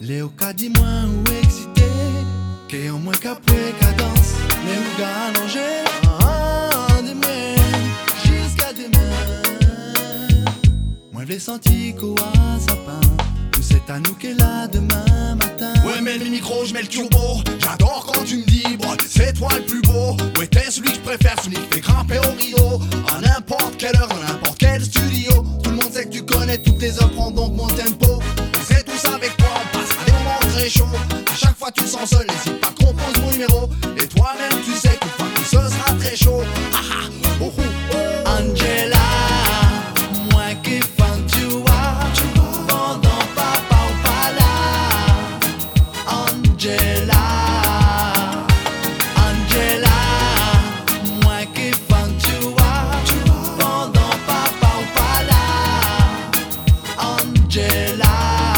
Léo qu'a dit moins ou excité, qu'est en moins qu'après cadence. Léo qu'a allongé, demain, jusqu'à demain. Moi je l'ai senti qu'au sapin, tout c'est à nous qu'est là demain matin. Ouais mais le micro je mets le turbo, j'adore quand tu me dis bro, c'est toi le plus beau. Ouais t'es celui que je préfère, celui qui fait grimper au rideau. À n'importe quelle heure, dans n'importe quel studio. Tout le monde sait que tu connais toutes les heures, prends donc mon tempo. On sait tous avec toi, on passera des moments très chauds. À chaque fois tu te sens seul, n'hésite pas, compose mon numéro. Et toi-même tu sais qu'une fois que ce sera très chaud. Ah ah, oh oh oh. Angela, moi qui fan tu vois, pendant papa ou pas là. Angela, Angela, moi qui fan tu vois, pendant papa ou pas là. Angela.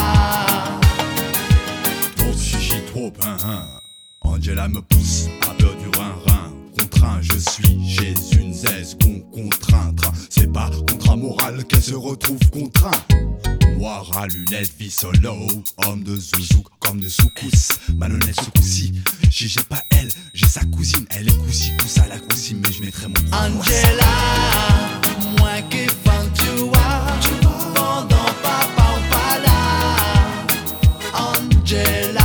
Trop chichi, trop hein. Angela me pousse à beurre du rein-rein. Contraint, je suis chez une zèze qu'on contraint. C'est pas contrat moral qu'elle se retrouve contraint. Noir à lunettes, vie solo, homme de zouzou comme de soukous. Malhonnête ce coup-ci, j'ai pas elle, j'ai sa cousine. Elle est coussi à la cousine, mais je mettrai mon gros Angela, moi qui fan tu vois, pendant papa ou pas là. Angela,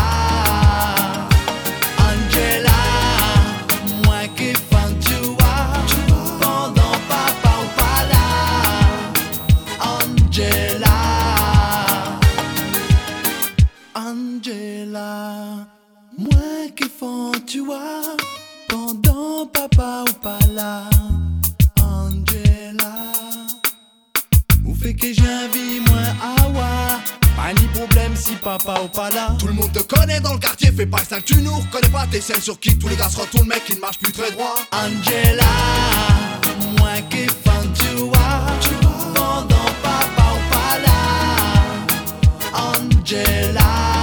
Angela, moi qui fan tu vois, pendant papa ou pas là. Angela, Angela, moi qui fan tu vois, pendant papa ou pas là. Angela, ou fait que j'ai envie moins awa. Pas ni problème si papa ou pas là. Tout le monde te connaît dans le quartier, fais pas ça que tu nous reconnais pas. T'es celle sur qui tous les gars se retournent, mec qui ne marche plus très droit. Angela, moi qui fan tu vois, pendant papa ou pas là. Angela.